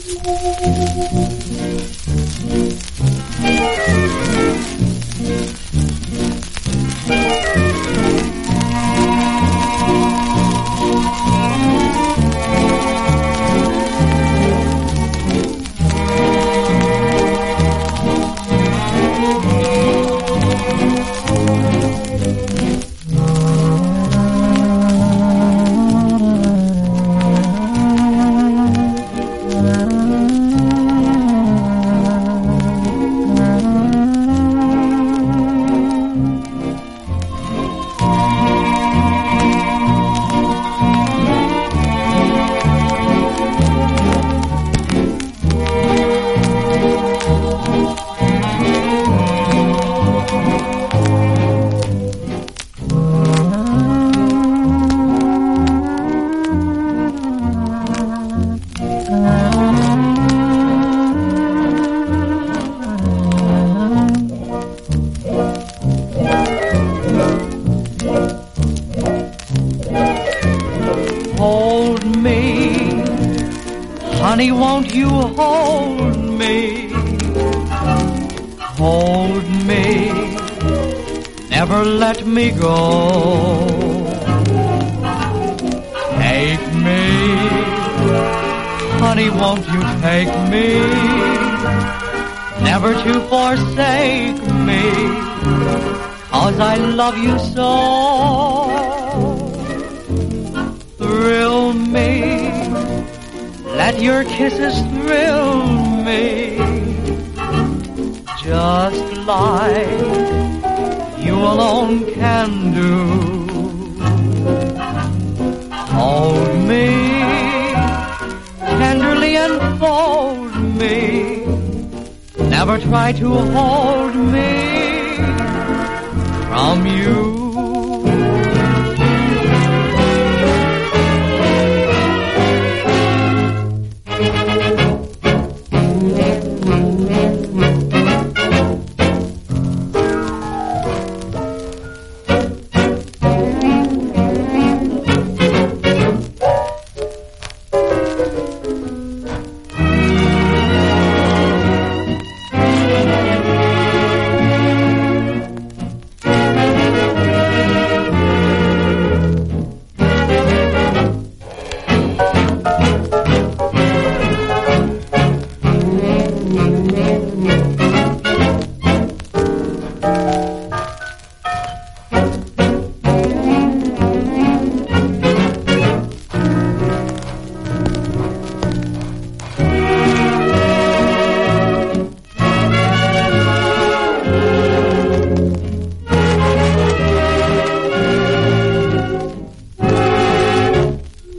Hold me, honey, won't you hold me? Hold me, never let me go. Take me, honey, won't you take me? Never to forsake me, 'cause I love you so. Thrill me, let your kisses thrill me, just like you alone can do. Hold me, tenderly enfold me, never try to hold me from you.